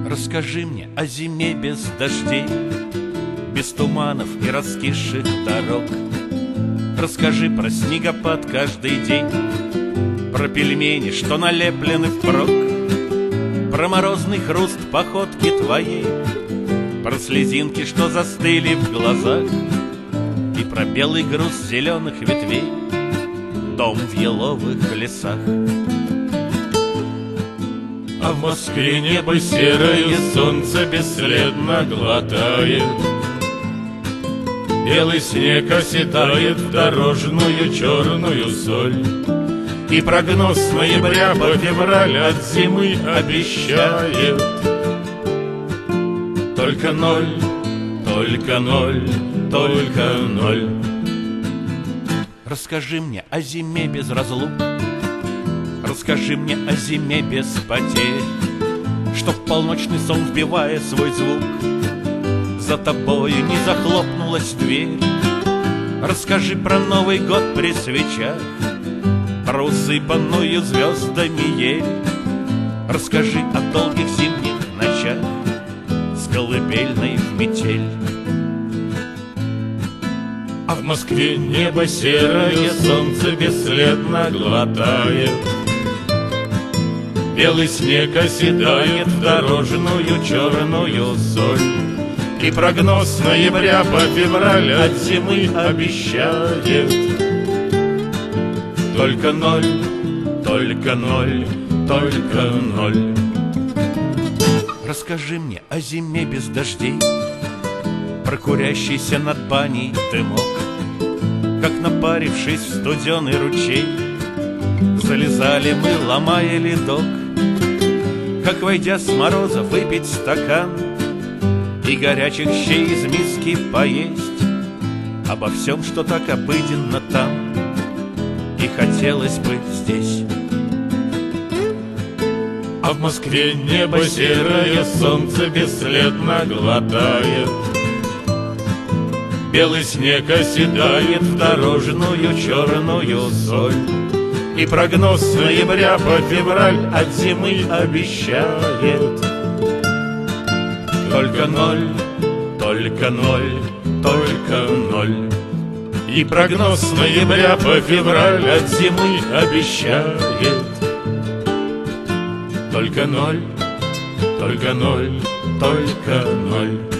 Расскажи мне о зиме без дождей, без туманов и раскисших дорог. Расскажи про снегопад каждый день, про пельмени, что налеплены впрок, про морозный хруст походки твоей, про слезинки, что застыли в глазах, и про белый груз зеленых ветвей, дом в еловых лесах. А в Москве небо серое, солнце бесследно глотает, белый снег оседает в дорожную черную соль. И прогноз с ноября по февраль от зимы обещает только ноль, только ноль, только ноль. Расскажи мне о зиме без разлук, расскажи мне о зиме без потерь, чтоб полночный сон, вбивая свой звук, за тобою не захлопнулась дверь. Расскажи про Новый год при свечах, про усыпанную звездами ель. Расскажи о долгих зимних ночах с колыбельной в метель. А в Москве небо серое, солнце бесследно глотает, белый снег оседает в дорожную черную соль. И прогноз с ноября по февраль от зимы обещает только ноль, только ноль, только ноль. Расскажи мне о зиме без дождей, про курящийся над баней дымок, как напарившись в студеный ручей, залезали мы, ломая ледок, как, войдя с мороза, выпить стакан и горячих щей из миски поесть. Обо всем, что так обыденно там и хотелось бы здесь. А в Москве небо серое, солнце бесследно глотает, белый снег оседает в дорожную черную соль. И прогноз с ноября по февраль от зимы обещает только ноль, только ноль, только ноль. И прогноз с ноября по февраль от зимы обещает только ноль, только ноль, только ноль.